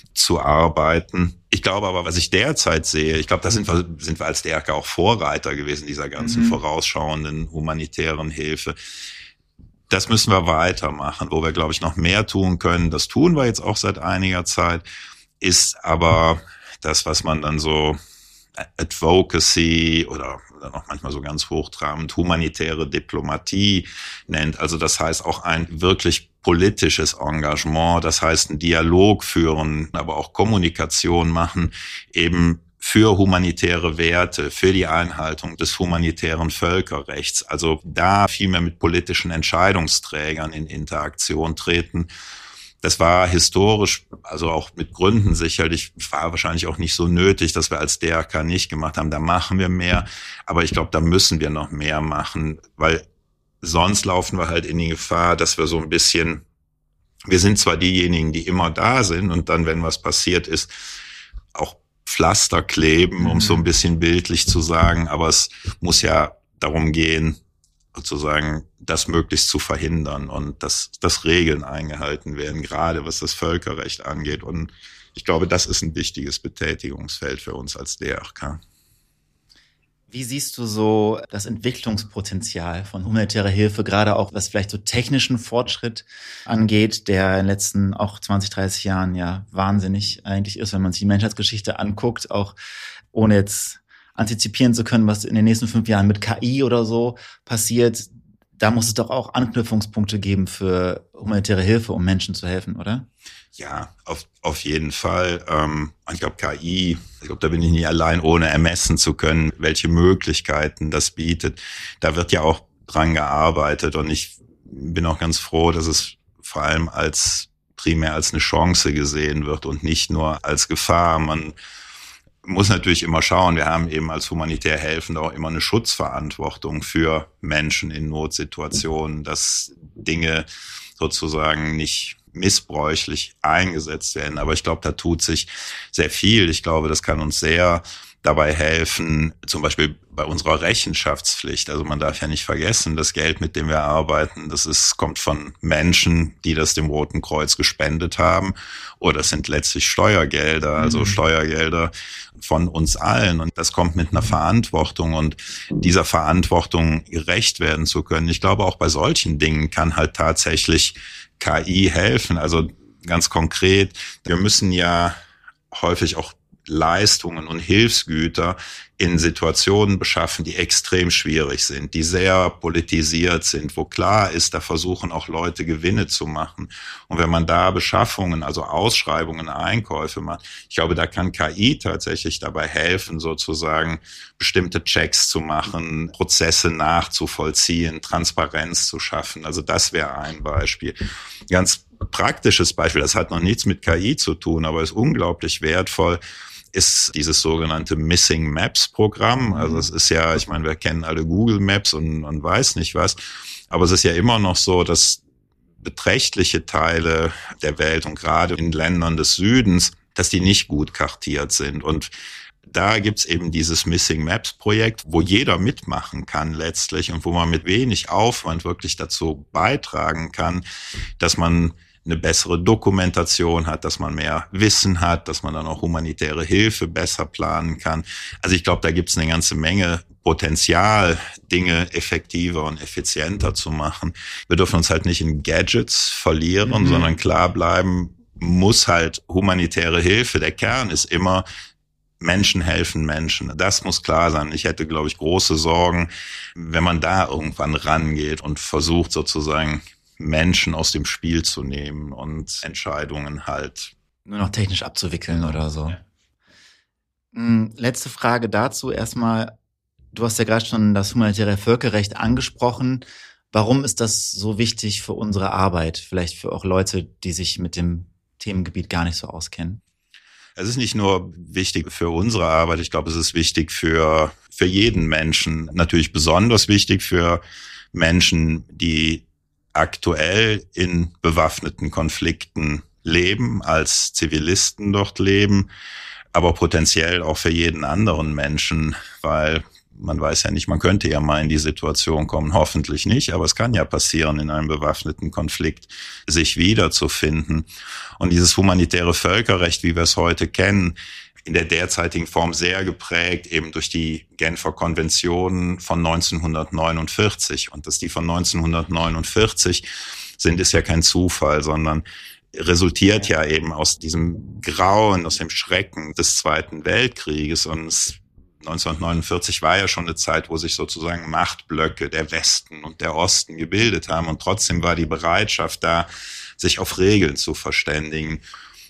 zu arbeiten. Ich glaube aber, was ich derzeit sehe, ich glaube, da sind wir, sind wir als D R K auch Vorreiter gewesen, dieser ganzen mhm. vorausschauenden humanitären Hilfe. Das müssen wir weitermachen, wo wir, glaube ich, noch mehr tun können. Das tun wir jetzt auch seit einiger Zeit, ist aber das, was man dann so Advocacy oder dann auch manchmal so ganz hochtrabend humanitäre Diplomatie nennt. Also das heißt auch ein wirklich politisches Engagement, das heißt einen Dialog führen, aber auch Kommunikation machen, eben für humanitäre Werte, für die Einhaltung des humanitären Völkerrechts. Also da viel mehr mit politischen Entscheidungsträgern in Interaktion treten. Das war historisch, also auch mit Gründen sicherlich, war wahrscheinlich auch nicht so nötig, dass wir als D R K nicht gemacht haben. Da machen wir mehr, aber ich glaube, da müssen wir noch mehr machen, weil sonst laufen wir halt in die Gefahr, dass wir so ein bisschen, wir sind zwar diejenigen, die immer da sind und dann, wenn was passiert ist, auch Pflaster kleben, um so ein bisschen bildlich zu sagen, aber es muss ja darum gehen, sozusagen das möglichst zu verhindern und dass, dass Regeln eingehalten werden, gerade was das Völkerrecht angeht. Und ich glaube, das ist ein wichtiges Betätigungsfeld für uns als D R K. Wie siehst du so das Entwicklungspotenzial von humanitärer Hilfe, gerade auch was vielleicht so technischen Fortschritt angeht, der in den letzten auch zwanzig, dreißig Jahren ja wahnsinnig eigentlich ist, wenn man sich die Menschheitsgeschichte anguckt, auch ohne jetzt antizipieren zu können, was in den nächsten fünf Jahren mit K I oder so passiert. Da muss es doch auch Anknüpfungspunkte geben für humanitäre Hilfe, um Menschen zu helfen, oder? Ja, auf, auf jeden Fall. Ähm, ich glaube, K I, ich glaube, da bin ich nicht allein, ohne ermessen zu können, welche Möglichkeiten das bietet. Da wird ja auch dran gearbeitet und ich bin auch ganz froh, dass es vor allem als primär als eine Chance gesehen wird und nicht nur als Gefahr. Man muss natürlich immer schauen, wir haben eben als humanitär Helfende auch immer eine Schutzverantwortung für Menschen in Notsituationen, dass Dinge sozusagen nicht missbräuchlich eingesetzt werden. Aber ich glaube, da tut sich sehr viel. Ich glaube, das kann uns sehr dabei helfen, zum Beispiel bei unserer Rechenschaftspflicht. Also man darf ja nicht vergessen, das Geld, mit dem wir arbeiten, das ist, kommt von Menschen, die das dem Roten Kreuz gespendet haben. Oder es sind letztlich Steuergelder, also mhm. Steuergelder von uns allen. Und das kommt mit einer Verantwortung. Und dieser Verantwortung gerecht werden zu können, ich glaube, auch bei solchen Dingen kann halt tatsächlich K I helfen. Also ganz konkret, wir müssen ja häufig auch Leistungen und Hilfsgüter in Situationen beschaffen, die extrem schwierig sind, die sehr politisiert sind, wo klar ist, da versuchen auch Leute Gewinne zu machen. Und wenn man da Beschaffungen, also Ausschreibungen, Einkäufe macht, ich glaube, da kann K I tatsächlich dabei helfen, sozusagen bestimmte Checks zu machen, Prozesse nachzuvollziehen, Transparenz zu schaffen. Also das wäre ein Beispiel. Ganz praktisches Beispiel, das hat noch nichts mit K I zu tun, aber ist unglaublich wertvoll, ist dieses sogenannte Missing Maps Programm. Also es ist ja, ich meine, wir kennen alle Google Maps und, und weiß nicht was, aber es ist ja immer noch so, dass beträchtliche Teile der Welt und gerade in Ländern des Südens, dass die nicht gut kartiert sind. Und da gibt's eben dieses Missing Maps Projekt, wo jeder mitmachen kann letztlich und wo man mit wenig Aufwand wirklich dazu beitragen kann, dass man eine bessere Dokumentation hat, dass man mehr Wissen hat, dass man dann auch humanitäre Hilfe besser planen kann. Also ich glaube, da gibt's eine ganze Menge Potenzial, Dinge effektiver und effizienter zu machen. Wir dürfen uns halt nicht in Gadgets verlieren, mhm. sondern klar bleiben muss halt humanitäre Hilfe. Der Kern ist immer, Menschen helfen Menschen. Das muss klar sein. Ich hätte, glaube ich, große Sorgen, wenn man da irgendwann rangeht und versucht sozusagen Menschen aus dem Spiel zu nehmen und Entscheidungen halt nur noch technisch abzuwickeln oder so. Ja. Letzte Frage dazu erstmal. Du hast ja gerade schon das humanitäre Völkerrecht angesprochen. Warum ist das so wichtig für unsere Arbeit? Vielleicht für auch Leute, die sich mit dem Themengebiet gar nicht so auskennen. Es ist nicht nur wichtig für unsere Arbeit. Ich glaube, es ist wichtig für, für jeden Menschen. Natürlich besonders wichtig für Menschen, die aktuell in bewaffneten Konflikten leben, als Zivilisten dort leben, aber potenziell auch für jeden anderen Menschen, weil man weiß ja nicht, man könnte ja mal in die Situation kommen, hoffentlich nicht, aber es kann ja passieren, in einem bewaffneten Konflikt sich wiederzufinden. Und dieses humanitäre Völkerrecht, wie wir es heute kennen, in der derzeitigen Form sehr geprägt eben durch die Genfer Konventionen von neunzehnhundertneunundvierzig. Und dass die von neunzehnhundertneunundvierzig sind, ist ja kein Zufall, sondern resultiert ja eben aus diesem Grauen, aus dem Schrecken des Zweiten Weltkrieges. Und es, neunzehnhundertneunundvierzig war ja schon eine Zeit, wo sich sozusagen Machtblöcke, der Westen und der Osten, gebildet haben. Und trotzdem war die Bereitschaft da, sich auf Regeln zu verständigen.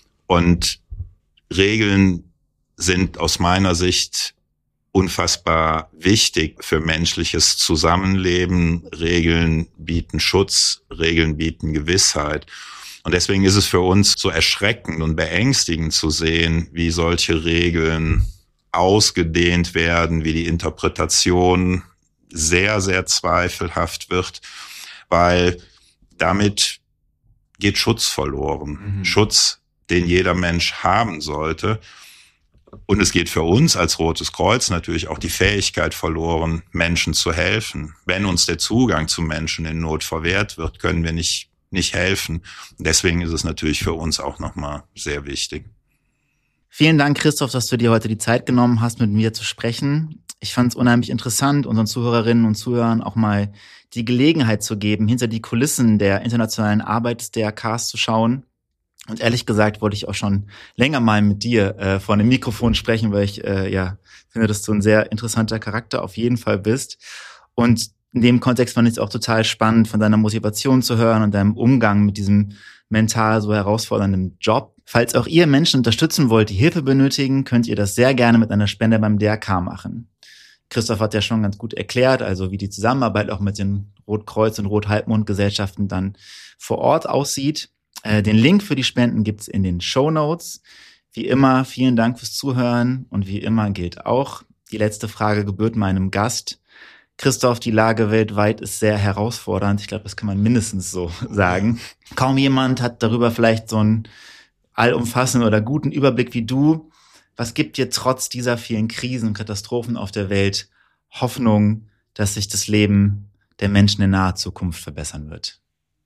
Und Regeln sind aus meiner Sicht unfassbar wichtig für menschliches Zusammenleben. Regeln bieten Schutz, Regeln bieten Gewissheit. Und deswegen ist es für uns so erschreckend und beängstigend zu sehen, wie solche Regeln ausgedehnt werden, wie die Interpretation sehr, sehr zweifelhaft wird, weil damit geht Schutz verloren. Mhm. Schutz, den jeder Mensch haben sollte. Und es geht für uns als Rotes Kreuz natürlich auch die Fähigkeit verloren, Menschen zu helfen. Wenn uns der Zugang zu Menschen in Not verwehrt wird, können wir nicht, nicht helfen. Und deswegen ist es natürlich für uns auch nochmal sehr wichtig. Vielen Dank, Christoph, dass du dir heute die Zeit genommen hast, mit mir zu sprechen. Ich fand es unheimlich interessant, unseren Zuhörerinnen und Zuhörern auch mal die Gelegenheit zu geben, hinter die Kulissen der internationalen Arbeit des D R Ks zu schauen. Und ehrlich gesagt wollte ich auch schon länger mal mit dir äh, vor einem Mikrofon sprechen, weil ich äh, ja finde, dass du ein sehr interessanter Charakter auf jeden Fall bist. Und in dem Kontext fand ich es auch total spannend, von deiner Motivation zu hören und deinem Umgang mit diesem mental so herausfordernden Job. Falls auch ihr Menschen unterstützen wollt, die Hilfe benötigen, könnt ihr das sehr gerne mit einer Spende beim D R K machen. Christoph hat ja schon ganz gut erklärt, also wie die Zusammenarbeit auch mit den Rotkreuz- und Rothalbmond-Gesellschaften dann vor Ort aussieht. Äh, den Link für die Spenden gibt's in den Shownotes. Wie immer, vielen Dank fürs Zuhören und wie immer gilt auch, die letzte Frage gebührt meinem Gast. Christoph, die Lage weltweit ist sehr herausfordernd. Ich glaube, das kann man mindestens so sagen. Kaum jemand hat darüber vielleicht so einen allumfassenden oder guten Überblick wie du. Was gibt dir trotz dieser vielen Krisen und Katastrophen auf der Welt Hoffnung, dass sich das Leben der Menschen in naher Zukunft verbessern wird?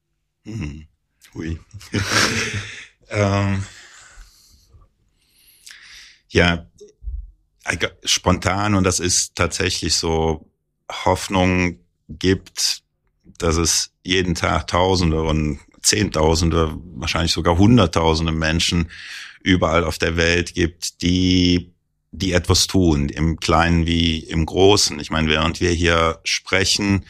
Hm. Hui. ähm, ja, spontan, und das ist tatsächlich so, Hoffnung gibt, dass es jeden Tag Tausende und Zehntausende, wahrscheinlich sogar Hunderttausende Menschen überall auf der Welt gibt, die die etwas tun, im Kleinen wie im Großen. Ich meine, während wir hier sprechen,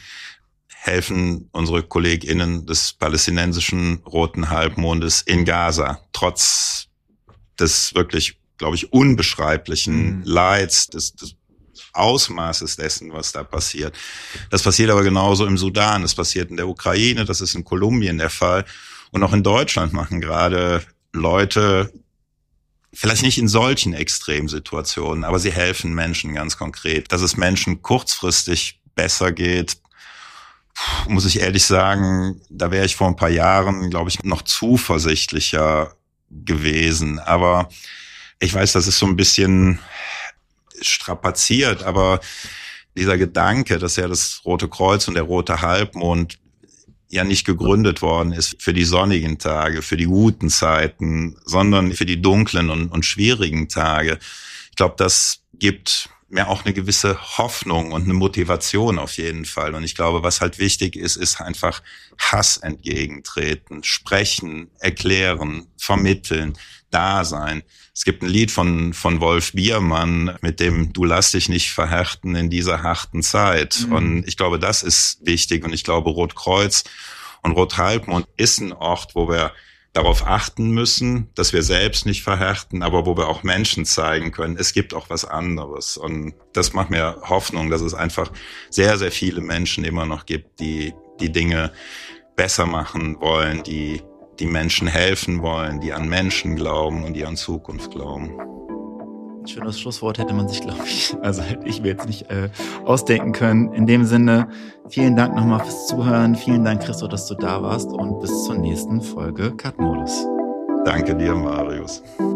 helfen unsere KollegInnen des palästinensischen Roten Halbmondes in Gaza, trotz des wirklich, glaube ich, unbeschreiblichen mhm. Leids, des, des Ausmaßes dessen, was da passiert. Das passiert aber genauso im Sudan, das passiert in der Ukraine, das ist in Kolumbien der Fall. Und auch in Deutschland machen gerade Leute, vielleicht nicht in solchen Extremsituationen, aber sie helfen Menschen ganz konkret. Dass es Menschen kurzfristig besser geht, muss ich ehrlich sagen, da wäre ich vor ein paar Jahren, glaube ich, noch zuversichtlicher gewesen. Aber ich weiß, das ist so ein bisschen strapaziert, aber dieser Gedanke, dass ja das Rote Kreuz und der Rote Halbmond ja nicht gegründet worden ist für die sonnigen Tage, für die guten Zeiten, sondern für die dunklen und, und schwierigen Tage. Ich glaube, das gibt mir auch eine gewisse Hoffnung und eine Motivation auf jeden Fall. Und ich glaube, was halt wichtig ist, ist einfach Hass entgegentreten, sprechen, erklären, vermitteln, da sein. Es gibt ein Lied von von Wolf Biermann mit dem Du lass dich nicht verhärten in dieser harten Zeit. Mhm. Und ich glaube, das ist wichtig. Und ich glaube, Rotkreuz und Rothalbmond ist ein Ort, wo wir darauf achten müssen, dass wir selbst nicht verhärten, aber wo wir auch Menschen zeigen können, es gibt auch was anderes. Und das macht mir Hoffnung, dass es einfach sehr, sehr viele Menschen immer noch gibt, die die Dinge besser machen wollen, die die Menschen helfen wollen, die an Menschen glauben und die an Zukunft glauben. Ein schönes Schlusswort hätte man sich, glaube ich, also hätte ich mir jetzt nicht äh, ausdenken können. In dem Sinne, vielen Dank nochmal fürs Zuhören. Vielen Dank, Christoph, dass du da warst und bis zur nächsten Folge Cut Modus. Danke dir, Marius.